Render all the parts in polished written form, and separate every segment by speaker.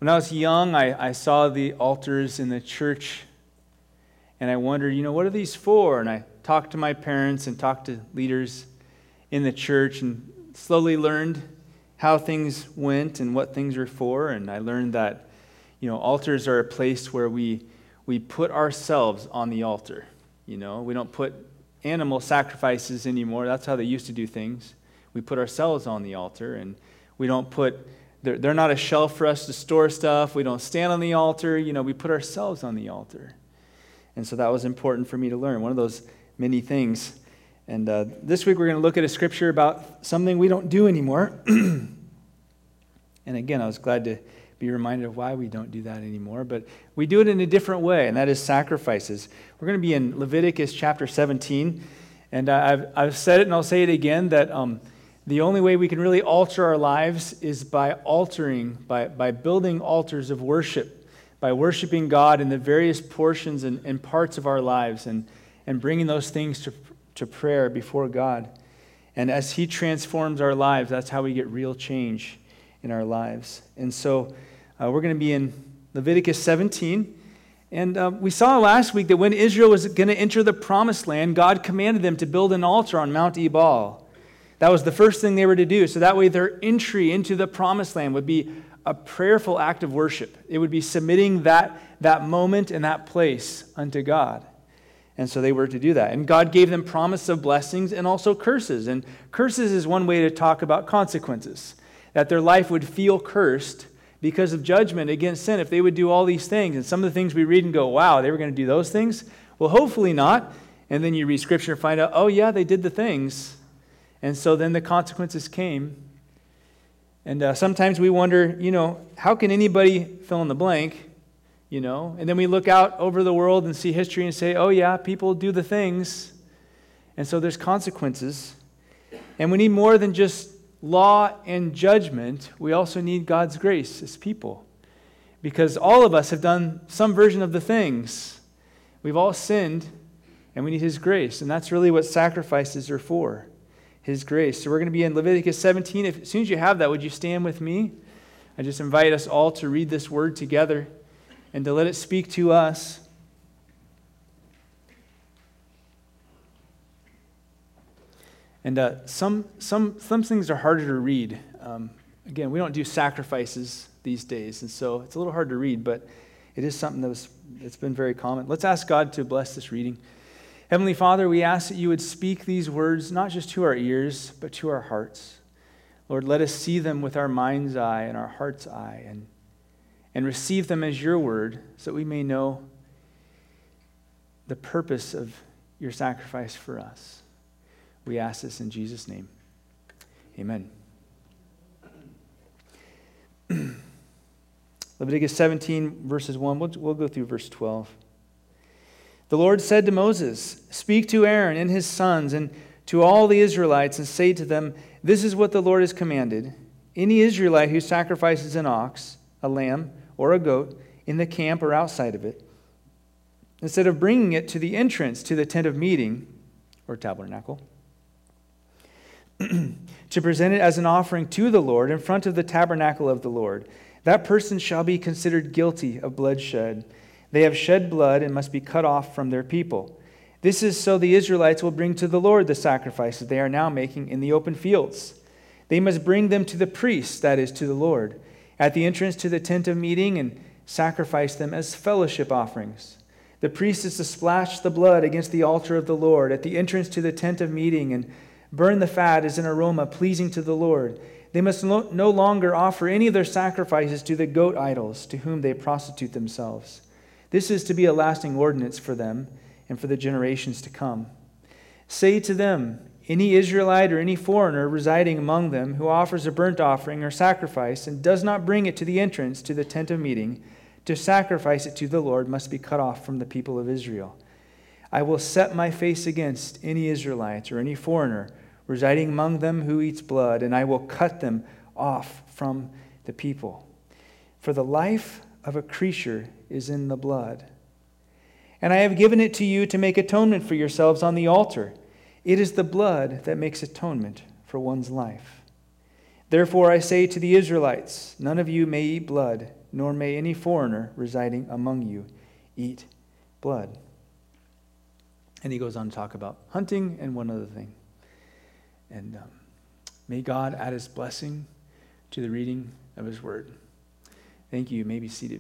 Speaker 1: When I was young, I saw the altars in the church, and I wondered, what are these for? And I talked to my parents and talked to leaders in the church and slowly learned how things went and what things were for. And I learned that, altars are a place where we put ourselves on the altar. We don't put animal sacrifices anymore. That's how they used to do things. We put ourselves on the altar, and we don't put, they're not a shelf for us to store stuff. We don't stand on the altar. We put ourselves on the altar. And so that was important for me to learn, one of those many things. And this week we're going to look at a scripture about something we don't do anymore. And again, I was glad to be reminded of why we don't do that anymore. But we do it in a different way, and that is sacrifices. We're going to be in Leviticus chapter 17. And I've said it and I'll say it again, that the only way we can really alter our lives is by by building altars of worship, by worshiping God in the various portions and parts of our lives and bringing those things to prayer before God. And as He transforms our lives, that's how we get real change in our lives. And so we're going to be in Leviticus 17. And we saw last week that when Israel was going to enter the promised land, God commanded them to build an altar on Mount Ebal. That was the first thing they were to do. So that way their entry into the promised land would be a prayerful act of worship. It would be submitting that moment and that place unto God. And so they were to do that. And God gave them promise of blessings and also curses. And curses is one way to talk about consequences. That their life would feel cursed because of judgment against sin if they would do all these things. And some of the things we read and go, wow, they were going to do those things? Well, hopefully not. And then you read Scripture and find out, oh yeah, they did the things. And so then the consequences came. And sometimes we wonder, how can anybody fill in the blank? And then we look out over the world and see history and say, oh yeah, people do the things. And so there's consequences. And we need more than just law and judgment. We also need God's grace as people. Because all of us have done some version of the things. We've all sinned, and we need His grace. And that's really what sacrifices are for, His grace. So we're going to be in Leviticus 17. As soon as you have that, would you stand with me? I just invite us all to read this word together and to let it speak to us. And some things are harder to read. Again, we don't do sacrifices these days, and so it's a little hard to read, but it is something it's been very common. Let's ask God to bless this reading. Heavenly Father, we ask that you would speak these words not just to our ears, but to our hearts. Lord, let us see them with our mind's eye and our heart's eye, and receive them as your word, so that we may know the purpose of your sacrifice for us. We ask this in Jesus' name. Amen. Leviticus 17, verses 1. We'll go through verse 12. The Lord said to Moses, "Speak to Aaron and his sons and to all the Israelites and say to them, this is what the Lord has commanded. Any Israelite who sacrifices an ox, a lamb, or a goat in the camp or outside of it, instead of bringing it to the entrance to the tent of meeting, or tabernacle, to present it as an offering to the Lord in front of the tabernacle of the Lord, that person shall be considered guilty of bloodshed. They have shed blood and must be cut off from their people. This is so the Israelites will bring to the Lord the sacrifices they are now making in the open fields. They must bring them to the priest, that is, to the Lord, at the entrance to the tent of meeting, and sacrifice them as fellowship offerings. The priest is to splash the blood against the altar of the Lord at the entrance to the tent of meeting and burn the fat as an aroma pleasing to the Lord. They must no longer offer any of their sacrifices to the goat idols to whom they prostitute themselves. This is to be a lasting ordinance for them and for the generations to come. Say to them, any Israelite or any foreigner residing among them who offers a burnt offering or sacrifice and does not bring it to the entrance to the tent of meeting to sacrifice it to the Lord must be cut off from the people of Israel. I will set my face against any Israelite or any foreigner residing among them who eats blood, and I will cut them off from the people. For the life of a creature is in the blood. And I have given it to you to make atonement for yourselves on the altar. It is the blood that makes atonement for one's life. Therefore I say to the Israelites, none of you may eat blood. nor may any foreigner residing among you eat blood. And he goes on to talk about hunting and one other thing. And may God add his blessing to the reading of his word. Thank you. You may be seated.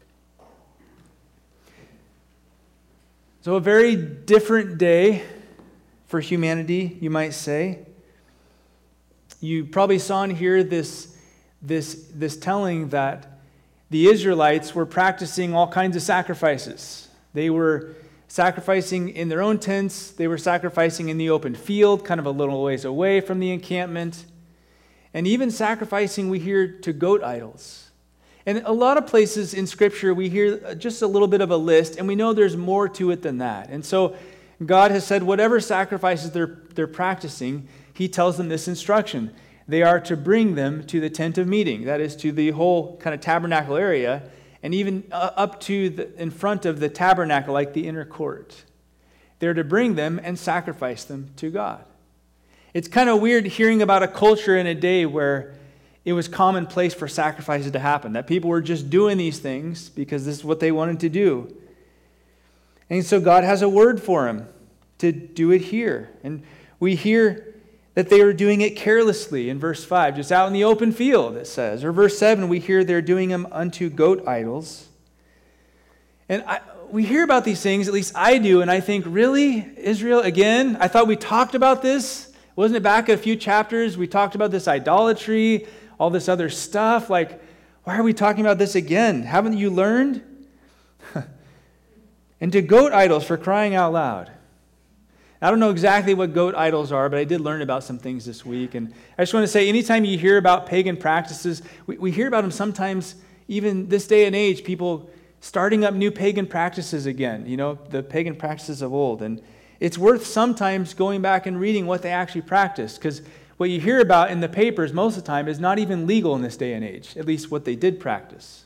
Speaker 1: So a very different day for humanity, you might say. You probably saw and hear this telling that the Israelites were practicing all kinds of sacrifices. They were sacrificing in their own tents. They were sacrificing in the open field, kind of a little ways away from the encampment. And even sacrificing, we hear, to goat idols. And a lot of places in Scripture, we hear just a little bit of a list, and we know there's more to it than that. And so God has said whatever sacrifices they're practicing, he tells them this instruction. They are to bring them to the tent of meeting, that is, to the whole kind of tabernacle area, and even up to in front of the tabernacle, like the inner court. They're to bring them and sacrifice them to God. It's kind of weird hearing about a culture in a day where it was commonplace for sacrifices to happen, that people were just doing these things because this is what they wanted to do. And so God has a word for them to do it here. And we hear that they were doing it carelessly in verse 5, just out in the open field, it says. Or verse 7, we hear they're doing them unto goat idols. And we hear about these things, at least I do, and I think, really, Israel, again? I thought we talked about this. Wasn't it back a few chapters? We talked about this idolatry, all this other stuff. Like, why are we talking about this again? Haven't you learned? And to goat idols, for crying out loud. I don't know exactly what goat idols are, but I did learn about some things this week. And I just want to say, anytime you hear about pagan practices, we hear about them sometimes, even this day and age, people starting up new pagan practices again, the pagan practices of old. And it's worth sometimes going back and reading what they actually practiced, because what you hear about in the papers most of the time is not even legal in this day and age, at least what they did practice.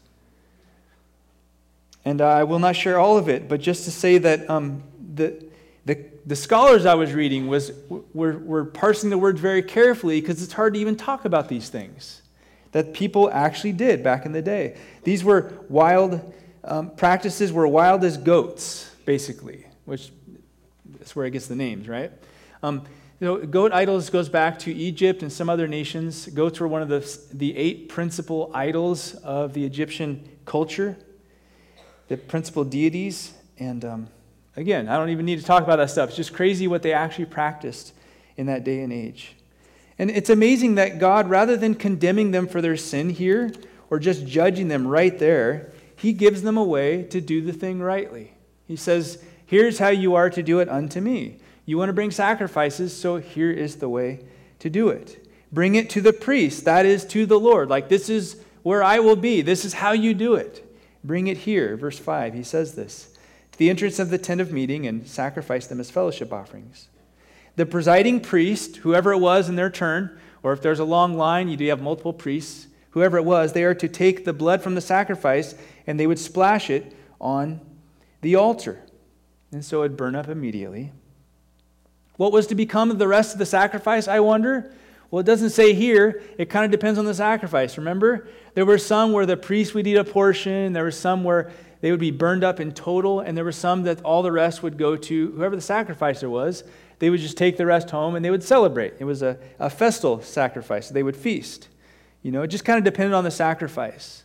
Speaker 1: And I will not share all of it, but just to say that the scholars I was reading were parsing the words very carefully, because it's hard to even talk about these things that people actually did back in the day. These were wild practices, were wild as goats, basically, which is where it gets the names, right? Goat idols goes back to Egypt and some other nations. Goats were one of the 8 principal idols of the Egyptian culture, the principal deities, and again, I don't even need to talk about that stuff. It's just crazy what they actually practiced in that day and age. And it's amazing that God, rather than condemning them for their sin here, or just judging them right there, he gives them a way to do the thing rightly. He says, here's how you are to do it unto me. You want to bring sacrifices, so here is the way to do it. Bring it to the priest, that is to the Lord. Like, this is where I will be. This is how you do it. Bring it here. Verse 5, he says this. The entrance of the tent of meeting, and sacrifice them as fellowship offerings. The presiding priest, whoever it was in their turn, or if there's a long line, you do have multiple priests, whoever it was, they are to take the blood from the sacrifice, and they would splash it on the altar. And so it would burn up immediately. What was to become of the rest of the sacrifice, I wonder? Well, it doesn't say here. It kind of depends on the sacrifice. Remember? There were some where the priest would eat a portion. There were some where they would be burned up in total, and there were some that all the rest would go to whoever the sacrificer was. They would just take the rest home, and they would celebrate. It was a festal sacrifice. They would feast. It just kind of depended on the sacrifice.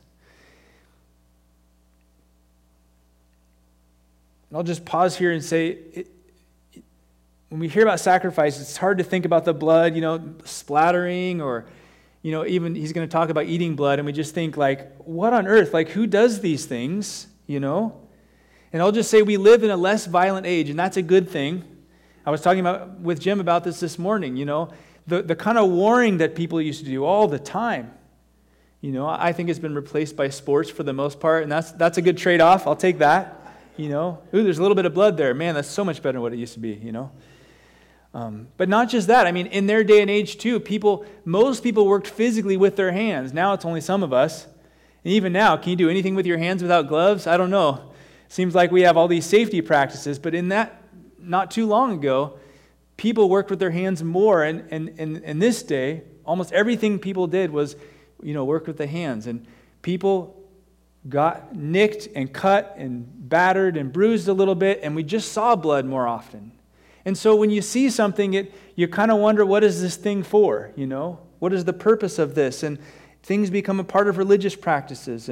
Speaker 1: And I'll just pause here and say, when we hear about sacrifice, it's hard to think about the blood, splattering, or, even he's going to talk about eating blood, and we just think, like, what on earth? Like, who does these things? And I'll just say we live in a less violent age, and that's a good thing. I was talking with Jim about this morning, the kind of warring that people used to do all the time. I think it's been replaced by sports for the most part, and that's a good trade-off. I'll take that. Ooh, there's a little bit of blood there. Man, that's so much better than what it used to be, But not just that. I mean, in their day and age too, most people worked physically with their hands. Now it's only some of us. And even now, can you do anything with your hands without gloves? I don't know. Seems like we have all these safety practices, but in that, not too long ago, people worked with their hands more. And in this day, almost everything people did was, work with the hands. And people got nicked and cut and battered and bruised a little bit, and we just saw blood more often. And so when you see something, you kind of wonder, what is this thing for? What is the purpose of this? And things become a part of religious practices.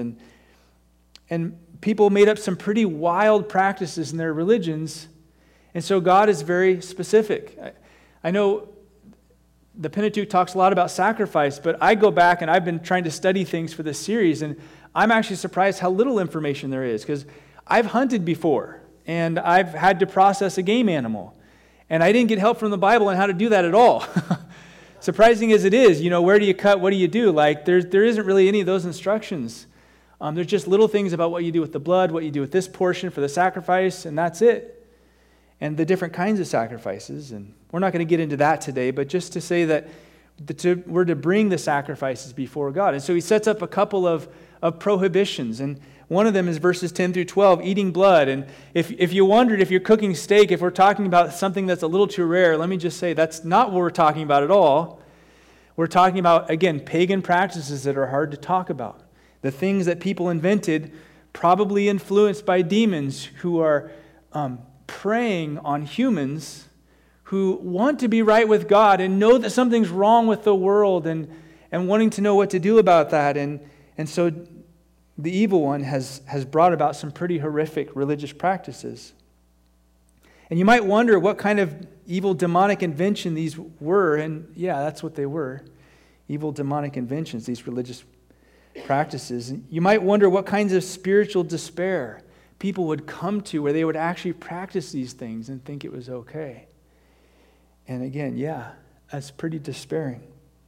Speaker 1: And people made up some pretty wild practices in their religions. And so God is very specific. I know the Pentateuch talks a lot about sacrifice, but I go back and I've been trying to study things for this series, and I'm actually surprised how little information there is, because I've hunted before, and I've had to process a game animal, and I didn't get help from the Bible on how to do that at all. Surprising as it is, where do you cut, what do you do? There isn't really any of those instructions. There's just little things about what you do with the blood, what you do with this portion for the sacrifice, and that's it. And the different kinds of sacrifices, and we're not going to get into that today, but just to say that we're to bring the sacrifices before God. And so he sets up a couple of prohibitions, and one of them is verses 10 through 12, eating blood. And if you wondered if you're cooking steak, if we're talking about something that's a little too rare, let me just say that's not what we're talking about at all. We're talking about, again, pagan practices that are hard to talk about. The things that people invented, probably influenced by demons who are preying on humans who want to be right with God and know that something's wrong with the world and wanting to know what to do about that. And so the evil one has brought about some pretty horrific religious practices. And you might wonder what kind of evil demonic invention these were. And yeah, that's what they were. Evil demonic inventions, these religious practices. And you might wonder what kinds of spiritual despair people would come to where they would actually practice these things and think it was okay. And again, yeah, that's pretty despairing.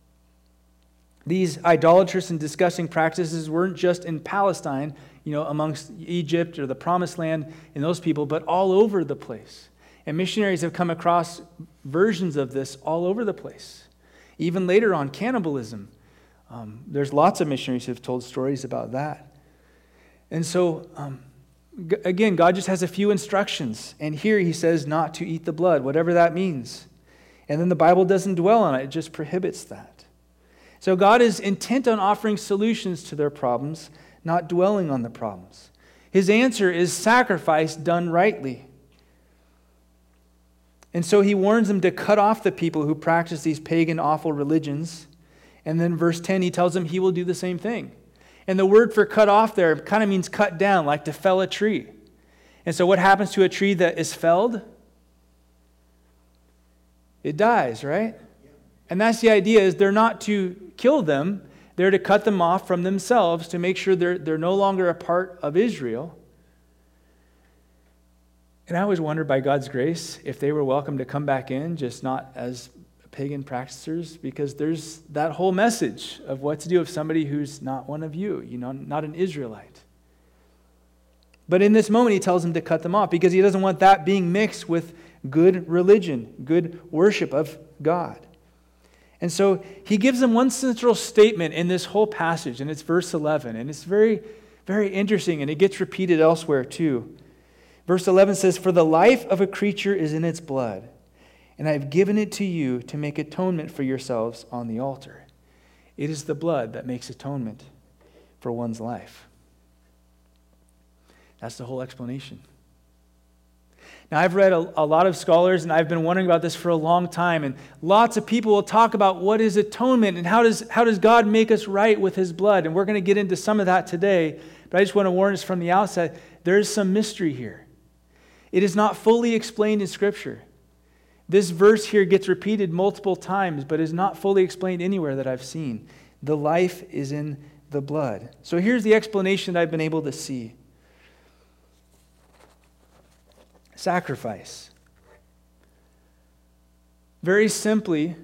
Speaker 1: These idolatrous and disgusting practices weren't just in Palestine, amongst Egypt or the Promised Land and those people, but all over the place. And missionaries have come across versions of this all over the place. Even later on, cannibalism. There's lots of missionaries who have told stories about that. And so, again, God just has a few instructions. And here he says not to eat the blood, whatever that means. And then the Bible doesn't dwell on it. It just prohibits that. So God is intent on offering solutions to their problems, not dwelling on the problems. His answer is sacrifice done rightly. And so he warns them to cut off the people who practice these pagan, awful religions. And then verse 10, he tells them he will do the same thing. And the word for cut off there kind of means cut down, like to fell a tree. And so what happens to a tree that is felled? It dies, right? And that's the idea, is they're not to kill them. They're to cut them off from themselves to make sure they're no longer a part of Israel. And I always wondered, by God's grace, if they were welcome to come back in, just not as pagan practitioners, because there's that whole message of what to do with somebody who's not one of you, not an Israelite. But in this moment, he tells them to cut them off because he doesn't want that being mixed with good religion, good worship of God. And so he gives them one central statement in this whole passage, and it's verse 11. And it's very, very interesting, and it gets repeated elsewhere too. Verse 11 says, "For the life of a creature is in its blood, and I have given it to you to make atonement for yourselves on the altar." It is the blood that makes atonement for one's life. That's the whole explanation. Now, I've read a lot of scholars, and I've been wondering about this for a long time, and lots of people will talk about what is atonement and how does God make us right with his blood, and we're going to get into some of that today, but I just want to warn us from the outset, there is some mystery here. It is not fully explained in Scripture. This verse here gets repeated multiple times, but is not fully explained anywhere that I've seen. The life is in the blood. So here's the explanation that I've been able to see. Sacrifice. Very simply,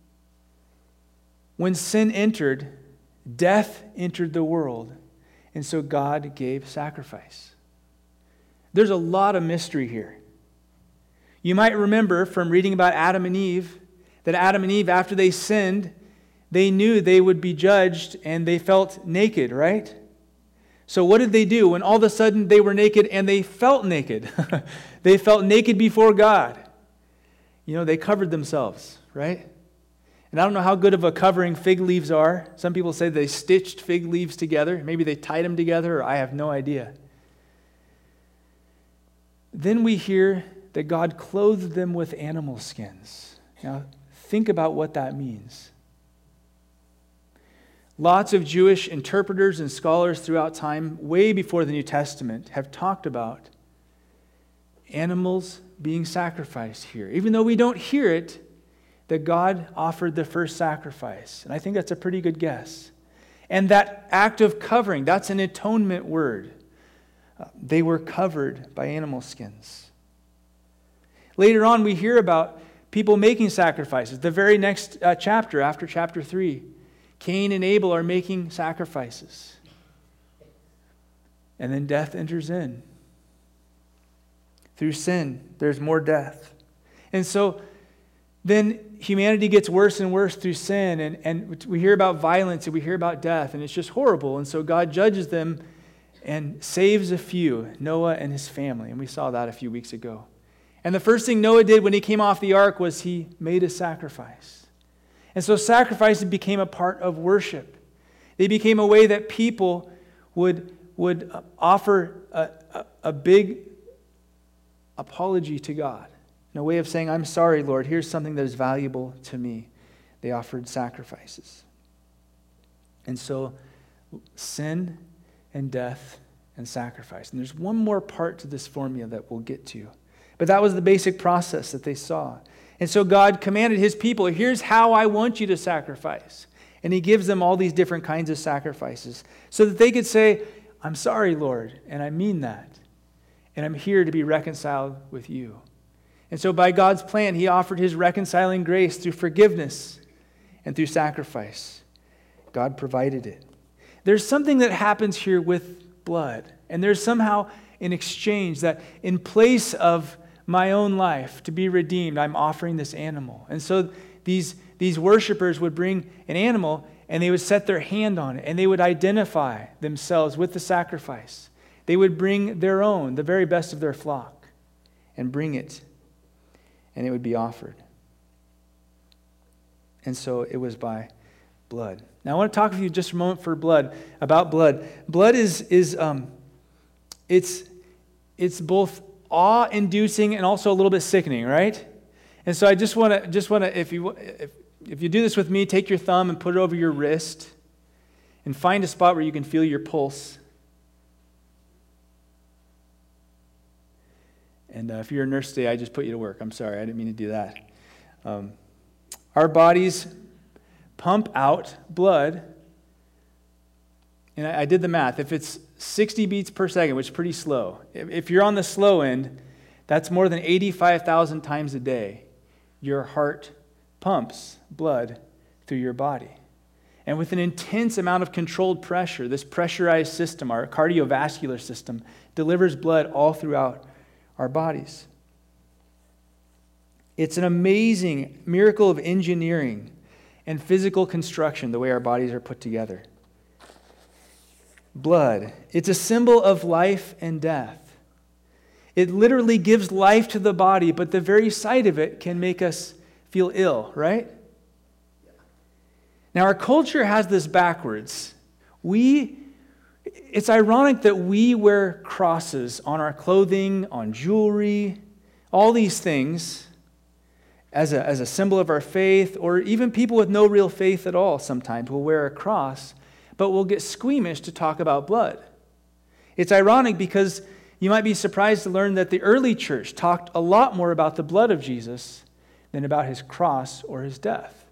Speaker 1: when sin entered, death entered the world, and so God gave sacrifice. There's a lot of mystery here. You might remember from reading about Adam and Eve, that Adam and Eve, after they sinned, they knew they would be judged and they felt naked, right? So what did they do when all of a sudden they were naked and they felt naked? They felt naked before God. They covered themselves, right? And I don't know how good of a covering fig leaves are. Some people say they stitched fig leaves together. Maybe they tied them together, or I have no idea. Then we hear that God clothed them with animal skins. Now, think about what that means. Lots of Jewish interpreters and scholars throughout time, way before the New Testament, have talked about animals being sacrificed here. Even though we don't hear it, that God offered the first sacrifice. And I think that's a pretty good guess. And that act of covering, that's an atonement word. They were covered by animal skins. Later on, we hear about people making sacrifices. The very next chapter, after chapter 3, Cain and Abel are making sacrifices. And then death enters in. Through sin, there's more death. And so then humanity gets worse and worse through sin, and we hear about violence and we hear about death, and it's just horrible. And so God judges them and saves a few, Noah and his family. And we saw that a few weeks ago. And the first thing Noah did when he came off the ark was he made a sacrifice. And so sacrifices became a part of worship. They became a way that people would offer a big apology to God. In a way of saying, I'm sorry, Lord, here's something that is valuable to me. They offered sacrifices. And so sin and death and sacrifice. And there's one more part to this formula that we'll get to. But that was the basic process that they saw. And so God commanded his people, here's how I want you to sacrifice. And he gives them all these different kinds of sacrifices so that they could say, I'm sorry, Lord, and I mean that. And I'm here to be reconciled with you. And so by God's plan, he offered his reconciling grace through forgiveness and through sacrifice. God provided it. There's something that happens here with blood. And there's somehow an exchange that in place of my own life to be redeemed, I'm offering this animal. And so these worshipers would bring an animal and they would set their hand on it and they would identify themselves with the sacrifice. They would bring their own, the very best of their flock, and bring it, and it would be offered. And so it was by blood. Now I want to talk with you just a moment about blood. Blood is it's both awe-inducing and also a little bit sickening, right? And so I just want to if you do this with me, take your thumb and put it over your wrist and find a spot where you can feel your pulse. And if you're a nurse today, I just put you to work. I'm sorry, I didn't mean to do that. Our bodies pump out blood. And I did the math. If it's 60 beats per second, which is pretty slow. If you're on the slow end, that's more than 85,000 times a day. Your heart pumps blood through your body. And with an intense amount of controlled pressure, this pressurized system, our cardiovascular system, delivers blood all throughout our bodies. It's an amazing miracle of engineering and physical construction, the way our bodies are put together. Blood, it's a symbol of life and death. It literally gives life to the body, but the very sight of it can make us feel ill, right? Now, our culture has this backwards. It's ironic that we wear crosses on our clothing, on jewelry, all these things as a symbol of our faith, or even people with no real faith at all sometimes will wear a cross, but will get squeamish to talk about blood. It's ironic because you might be surprised to learn that the early church talked a lot more about the blood of Jesus than about his cross or his death.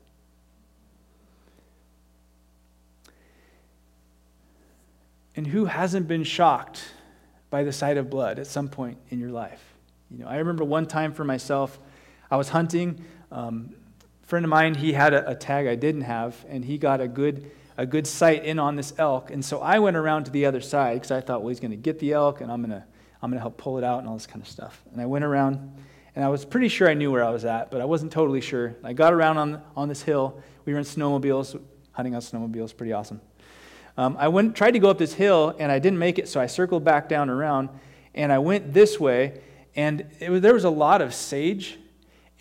Speaker 1: And who hasn't been shocked by the sight of blood at some point in your life? I remember one time for myself, I was hunting. A friend of mine, he had a tag I didn't have, and he got a good sight in on this elk. And so I went around to the other side because I thought, well, he's going to get the elk, and I'm going to help pull it out and all this kind of stuff. And I went around, and I was pretty sure I knew where I was at, but I wasn't totally sure. I got around on this hill. We were in snowmobiles, hunting on snowmobiles, pretty awesome. I tried to go up this hill, and I didn't make it, so I circled back down around, and I went this way, and there was a lot of sage,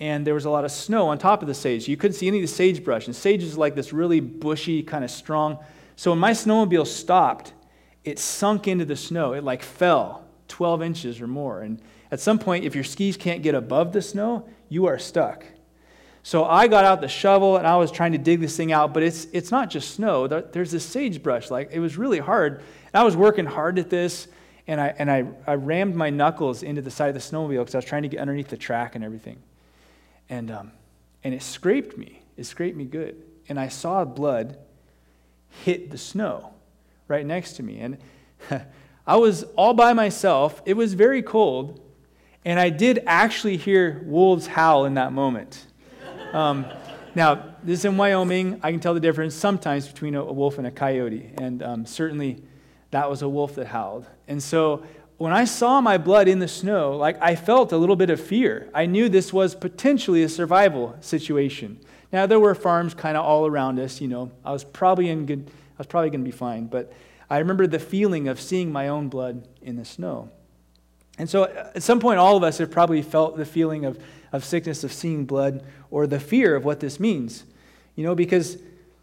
Speaker 1: and there was a lot of snow on top of the sage. You couldn't see any of the sagebrush, and sage is like this really bushy, kind of strong. So when my snowmobile stopped, it sunk into the snow. It like fell 12 inches or more. And at some point, if your skis can't get above the snow, you are stuck. So I got out the shovel and I was trying to dig this thing out, but it's not just snow. There's this sagebrush. Like, it was really hard. And I was working hard at this, and I rammed my knuckles into the side of the snowmobile because I was trying to get underneath the track and everything. And it scraped me. It scraped me good. And I saw blood hit the snow right next to me. And I was all by myself. It was very cold. And I did actually hear wolves howl in that moment. Now, this is in Wyoming. I can tell the difference sometimes between a wolf and a coyote. And certainly that was a wolf that howled. And so when I saw my blood in the snow, like, I felt a little bit of fear. I knew this was potentially a survival situation. Now, there were farms kind of all around us. I was probably going to be fine. But I remember the feeling of seeing my own blood in the snow. And so at some point, all of us have probably felt the feeling of sickness, of seeing blood, or the fear of what this means. Because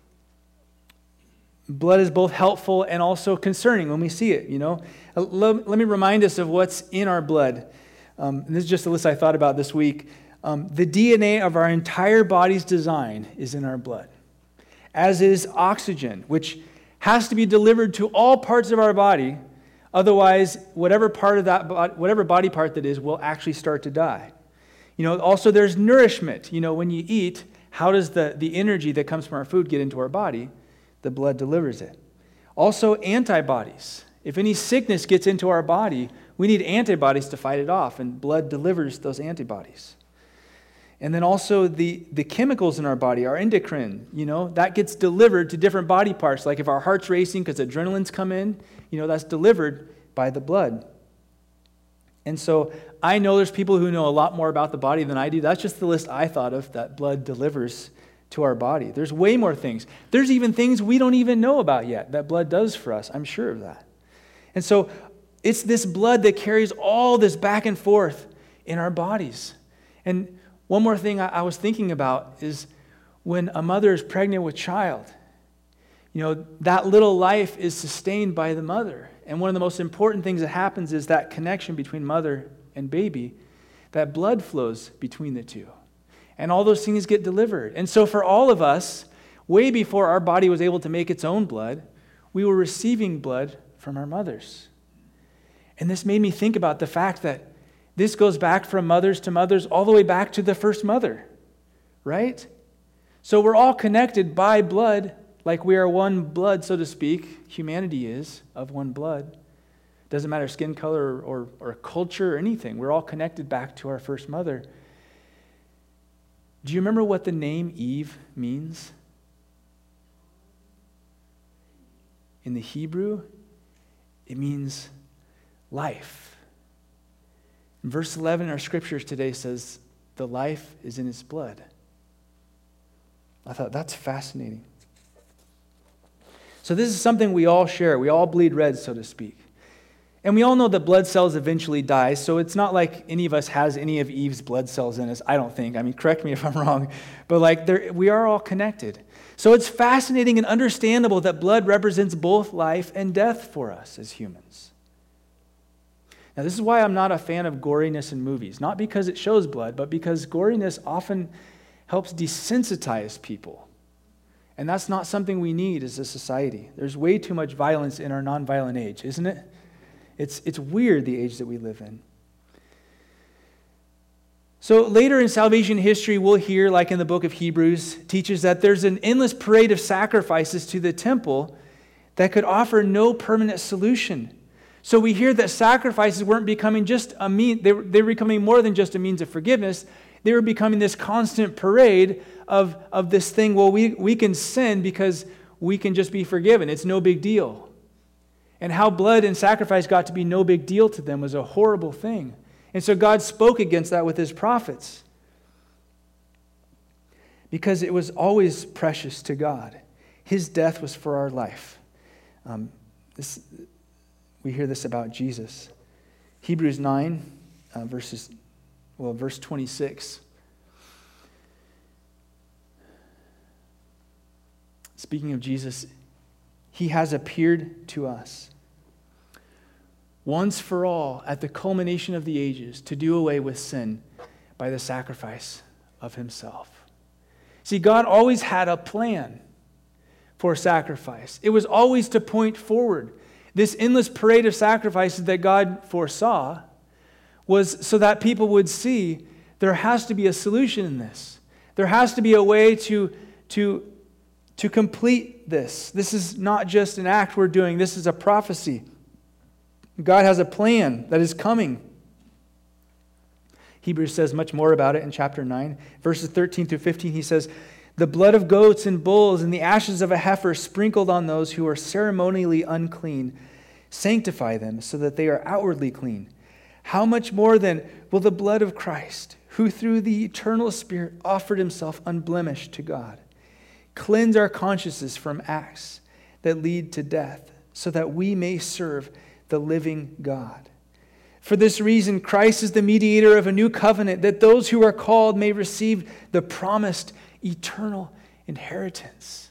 Speaker 1: blood is both helpful and also concerning when we see it. Let me remind us of what's in our blood. And this is just a list I thought about this week. The DNA of our entire body's design is in our blood, as is oxygen, which has to be delivered to all parts of our body. Otherwise, whatever body part that is will actually start to die. Also there's nourishment. When you eat, how does the energy that comes from our food get into our body? The blood delivers it. Also, antibodies. If any sickness gets into our body, we need antibodies to fight it off, and blood delivers those antibodies. And then also the chemicals in our body, our endocrine, that gets delivered to different body parts. Like if our heart's racing because adrenaline's come in, that's delivered by the blood. And so I know there's people who know a lot more about the body than I do. That's just the list I thought of that blood delivers to our body. There's way more things. There's even things we don't even know about yet that blood does for us. I'm sure of that. And so it's this blood that carries all this back and forth in our bodies. And one more thing I was thinking about is when a mother is pregnant with child, that little life is sustained by the mother. And one of the most important things that happens is that connection between mother and baby, that blood flows between the two. And all those things get delivered. And so for all of us, way before our body was able to make its own blood, we were receiving blood from our mothers. And this made me think about the fact that this goes back from mothers to mothers all the way back to the first mother, right? So we're all connected by blood, like we are one blood, so to speak. Humanity is of one blood. Doesn't matter skin color or culture or anything. We're all connected back to our first mother. Do you remember what the name Eve means? In the Hebrew, it means life. Verse 11 in our scriptures today says, the life is in its blood. I thought, that's fascinating. So this is something we all share. We all bleed red, so to speak. And we all know that blood cells eventually die, so it's not like any of us has any of Eve's blood cells in us, I don't think. Correct me if I'm wrong. But we are all connected. So it's fascinating and understandable that blood represents both life and death for us as humans. Now, this is why I'm not a fan of goriness in movies. Not because it shows blood, but because goriness often helps desensitize people. And that's not something we need as a society. There's way too much violence in our nonviolent age, isn't it? It's weird, the age that we live in. So later in salvation history, we'll hear, like in the book of Hebrews, teaches that there's an endless parade of sacrifices to the temple that could offer no permanent solution. So we hear that sacrifices weren't becoming just a mean, they were becoming more than just a means of forgiveness. They were becoming this constant parade of this thing, well, we can sin because we can just be forgiven. It's no big deal. And how blood and sacrifice got to be no big deal to them was a horrible thing. And so God spoke against that with his prophets. Because it was always precious to God. His death was for our life. We hear this about Jesus. Hebrews 9, verse 26. speaking of Jesus, he has appeared to us once for all at the culmination of the ages to do away with sin by the sacrifice of himself. See, God always had a plan for sacrifice. It was always to point forward. This endless parade of sacrifices that God foresaw was so that people would see there has to be a solution in this. There has to be a way to complete this. This is not just an act we're doing. This is a prophecy. God has a plan that is coming. Hebrews says much more about it in chapter 9. Verses 13 through 15, he says, "The blood of goats and bulls and the ashes of a heifer sprinkled on those who are ceremonially unclean sanctify them so that they are outwardly clean. How much more then will the blood of Christ, who through the eternal Spirit offered himself unblemished to God, cleanse our consciences from acts that lead to death, so that we may serve the living God. For this reason, Christ is the mediator of a new covenant, that those who are called may receive the promised eternal inheritance."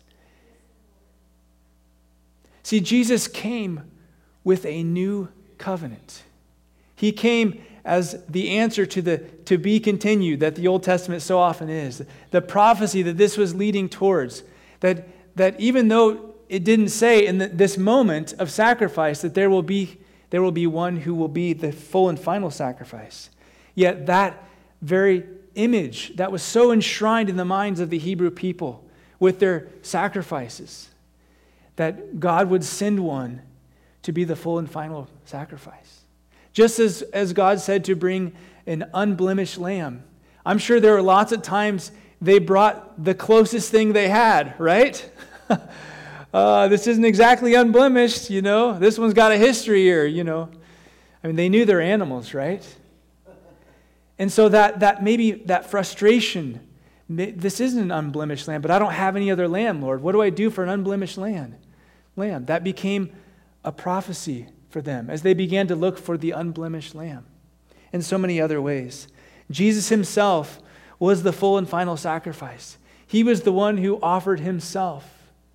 Speaker 1: See, Jesus came with a new covenant. He came as the answer to the to be continued that the Old Testament so often is. The prophecy that this was leading towards. That even though it didn't say in this moment of sacrifice that there will be one who will be the full and final sacrifice. Yet that very image that was so enshrined in the minds of the Hebrew people with their sacrifices, that God would send one to be the full and final sacrifice. Just as God said to bring an unblemished lamb. I'm sure there were lots of times they brought the closest thing they had, right? This isn't exactly unblemished, This one's got a history here, I mean, they knew their animals, right? And so that maybe that frustration, this isn't an unblemished lamb, but I don't have any other lamb, Lord. What do I do for an unblemished lamb? That became a prophecy for them as they began to look for the unblemished lamb in so many other ways. Jesus himself was the full and final sacrifice. He was the one who offered himself.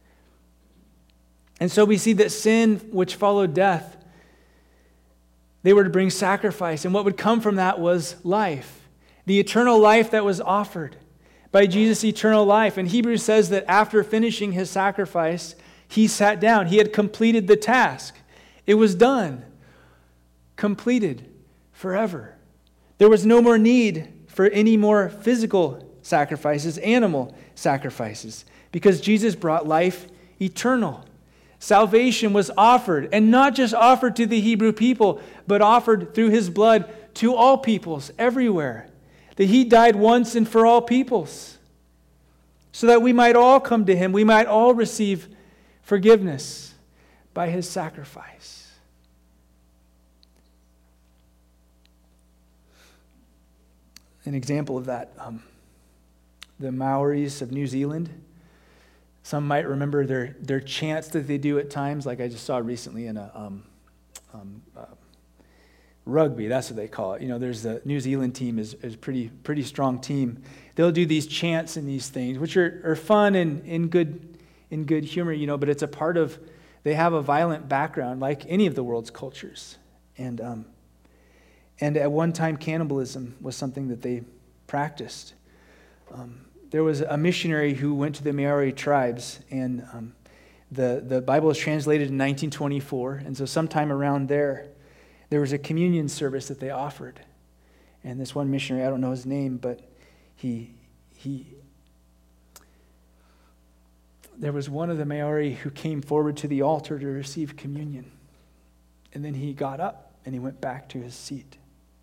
Speaker 1: And so we see that sin, which followed death, they were to bring sacrifice. And what would come from that was life. The eternal life that was offered by Jesus' eternal life. And Hebrews says that after finishing his sacrifice, he sat down. He had completed the task. It was done. Completed forever. There was no more need for any more physical sacrifices, animal sacrifices, because Jesus brought life eternal. Salvation was offered, and not just offered to the Hebrew people, but offered through his blood to all peoples everywhere. That he died once and for all peoples, so that we might all come to him, we might all receive forgiveness by his sacrifice. An example of that, the Maoris of New Zealand. Some might remember their chants that they do at times, like I just saw recently in a rugby. That's what they call it. There's the New Zealand team is a pretty strong team. They'll do these chants and these things, which are fun and in good humor, but it's a part of. They have a violent background, like any of the world's cultures, and at one time cannibalism was something that they practiced. There was a missionary who went to the Maori tribes, and the Bible was translated in 1924, and so sometime around there was a communion service that they offered. And this one missionary, I don't know his name, but there was one of the Maori who came forward to the altar to receive communion. And then he got up and he went back to his seat.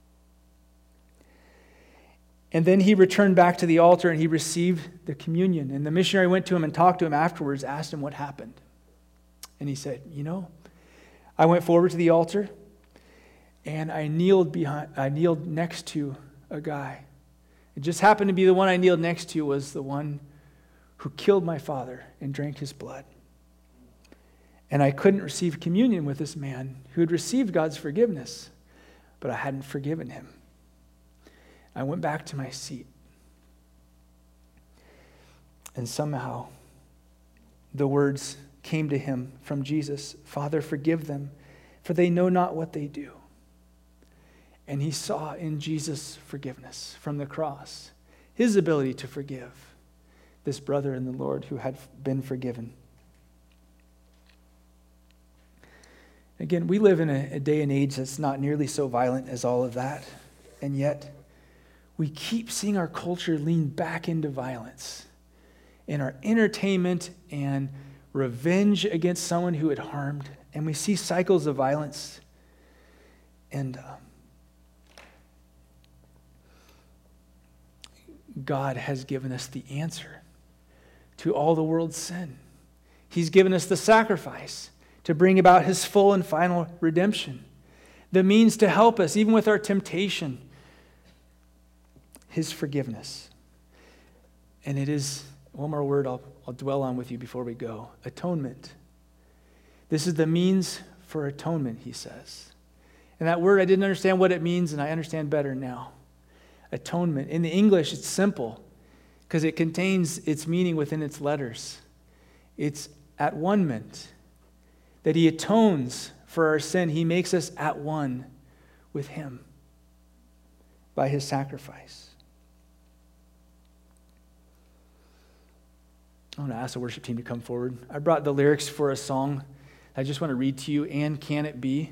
Speaker 1: And then he returned back to the altar and he received the communion. And the missionary went to him and talked to him afterwards, asked him what happened. And he said, I went forward to the altar and I kneeled next to a guy. It just happened to be the one I kneeled next to was the one who killed my father and drank his blood. And I couldn't receive communion with this man who had received God's forgiveness, but I hadn't forgiven him. I went back to my seat. And somehow, the words came to him from Jesus, "Father, forgive them, for they know not what they do." And he saw in Jesus' forgiveness from the cross, his ability to forgive this brother in the Lord who had been forgiven. Again, we live in a day and age that's not nearly so violent as all of that, and yet we keep seeing our culture lean back into violence in our entertainment and revenge against someone who had harmed, and we see cycles of violence. And God has given us the answer to all the world's sin. He's given us the sacrifice to bring about his full and final redemption, the means to help us even with our temptation, his forgiveness. And it is, one more word I'll dwell on with you before we go, atonement. This is the means for atonement, he says. And that word, I didn't understand what it means, and I understand better now. Atonement. In the English, it's simple because it contains its meaning within its letters. It's at one-ment, that he atones for our sin. He makes us at one with him by his sacrifice. I want to ask the worship team to come forward. I brought the lyrics for a song I just want to read to you, "And Can It Be?"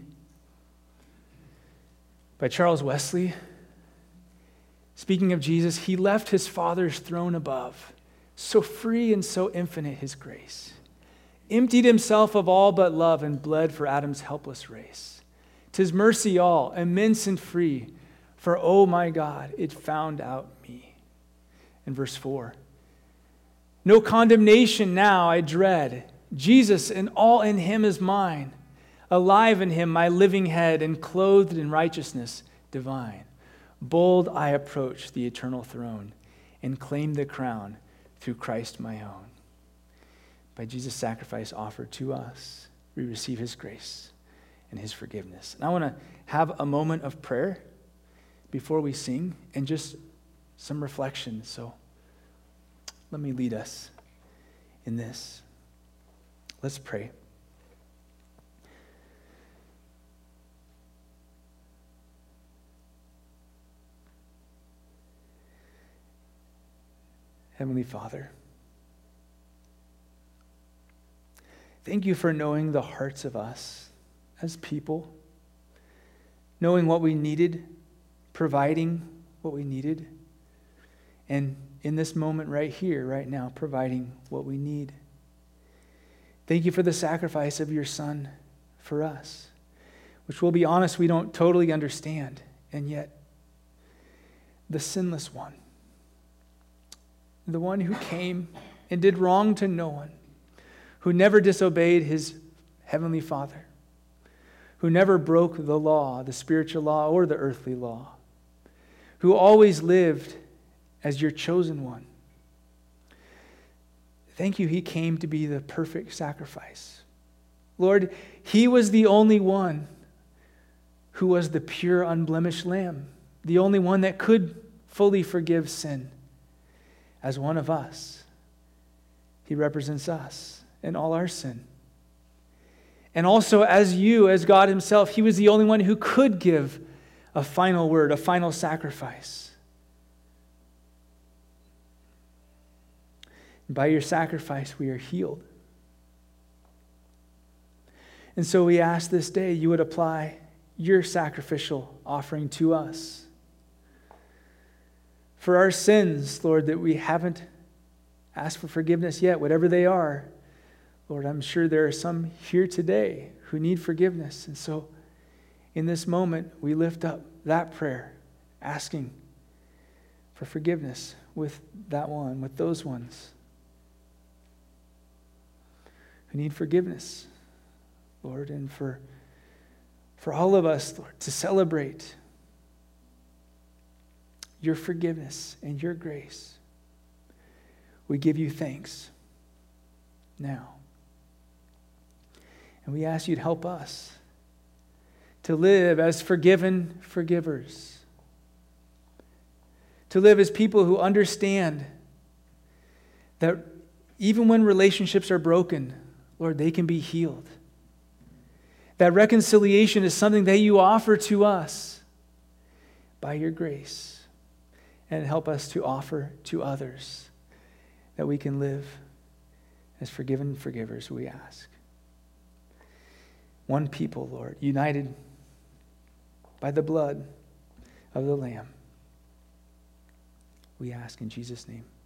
Speaker 1: by Charles Wesley. Speaking of Jesus, he left his Father's throne above, so free and so infinite his grace. Emptied himself of all but love and bled for Adam's helpless race. 'Tis mercy all, immense and free, for oh my God, it found out me. In verse 4, no condemnation now I dread. Jesus and all in him is mine. Alive in him my living head, and clothed in righteousness divine. Bold I approach the eternal throne, and claim the crown through Christ my own. By Jesus' sacrifice offered to us, we receive his grace and his forgiveness. And I want to have a moment of prayer before we sing and just some reflection. So let me lead us in this. Let's pray. Heavenly Father, thank you for knowing the hearts of us as people, knowing what we needed, providing what we needed, and in this moment right here, right now, providing what we need. Thank you for the sacrifice of your Son for us, which we'll be honest, we don't totally understand, and yet the sinless one, the one who came and did wrong to no one, who never disobeyed his heavenly Father, who never broke the law, the spiritual law or the earthly law, who always lived as your chosen one. Thank you, he came to be the perfect sacrifice. Lord, he was the only one who was the pure, unblemished lamb, the only one that could fully forgive sin. As one of us, he represents us and all our sin. And also as you, as God himself, he was the only one who could give a final word, a final sacrifice. By your sacrifice, we are healed. And so we ask this day you would apply your sacrificial offering to us. For our sins, Lord, that we haven't asked for forgiveness yet, whatever they are, Lord, I'm sure there are some here today who need forgiveness. And so in this moment, we lift up that prayer, asking for forgiveness with that one, with those ones who need forgiveness, Lord, and for all of us, Lord, to celebrate your forgiveness and your grace. We give you thanks now. And we ask you to help us to live as forgiven forgivers, to live as people who understand that Even when relationships are broken, Lord, they can be healed. That reconciliation is something that you offer to us by your grace. And help us to offer to others that we can live as forgiven forgivers, we ask. One people, Lord, united by the blood of the Lamb. We ask in Jesus' name.